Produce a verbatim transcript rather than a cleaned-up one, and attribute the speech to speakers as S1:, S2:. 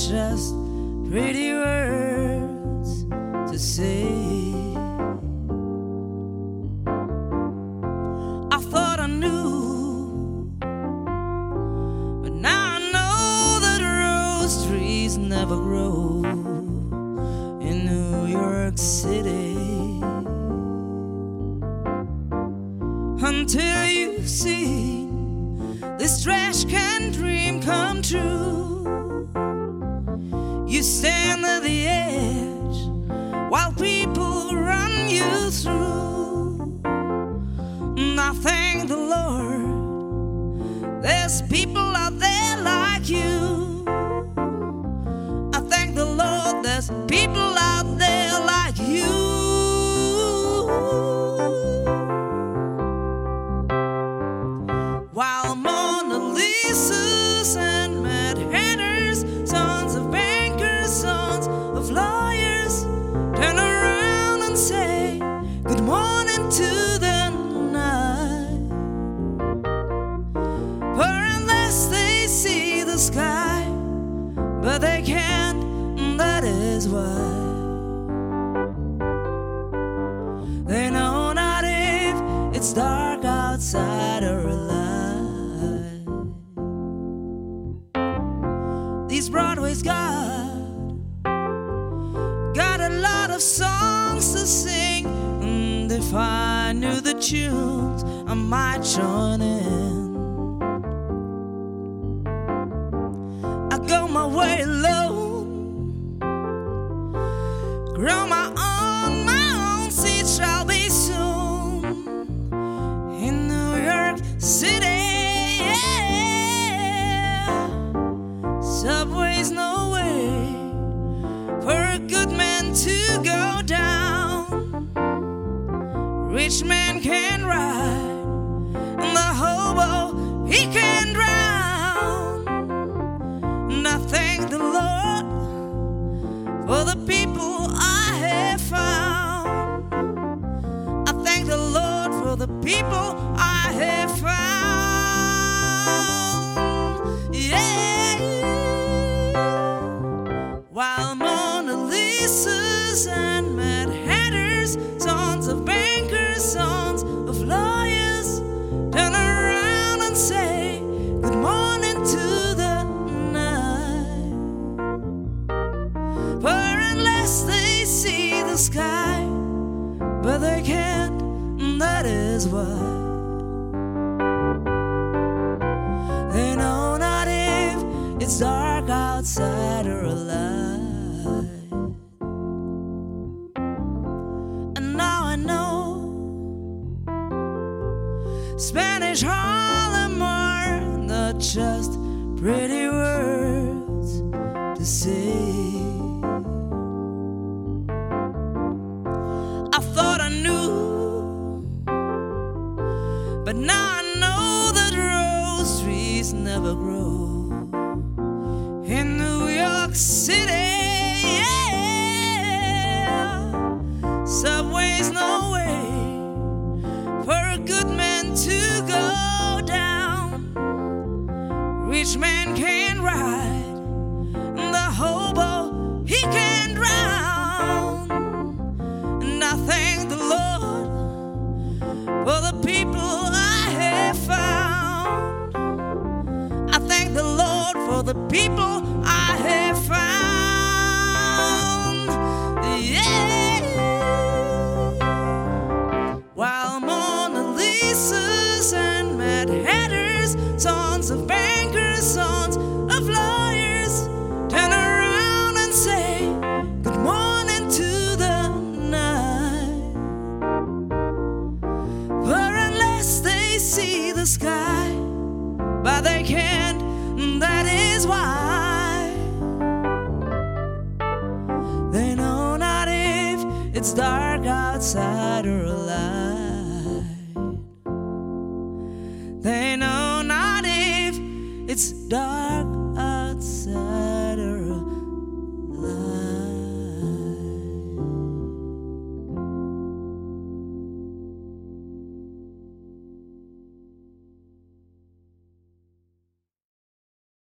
S1: just pretty words to say. I thought I knew, but now I know that rose trees never grow in New York City. Until you see this trash can dream come true, you stand at the edge while people run you through. And I thank the Lord, there's people out there like you. I thank the Lord, there's people out there like you. While Mona Lisas and Mad Hatters, sons of bankers, sons of lawyers, turn around and say good morning to the night. For unless they see the sky, but they can't, and that is why they know not if it's dark outside or alive. These Broadway's got got a lot of songs to sing, and if I knew the tunes, I might join in. I go my way alone, grow my own, my own seat shall be soon in New York City. Subway's no way for a good man to go down. Rich man can ride, and the hobo, he can drown. And I thank the Lord for the people I have found. I thank the Lord for the people I have found. Yeah. While Mona Lisas and Mad Hatters, sons of bankers, sons of lawyers, turn around and say good morning to the night. For unless they see the sky, but they can't, and that is why they know not if it's dark outside or alive. And now I know Spanish Harlem are not just pretty words to say. I thought I knew, but now I know that rose trees never grow in New York City. Yeah. Subway's no way for a good man to go down. Rich man can ride, and the hobo, he can drown. And I thank the Lord for the people I have found. I thank the Lord for the people I have found. Yeah. While Mona Lisas and Mad Hatters, sons of bankers, sons of lawyers, turn around and say good morning to the night. For unless they see the sky, but they can't, and that is why they know not if it's dark outside or alive. They know not if it's dark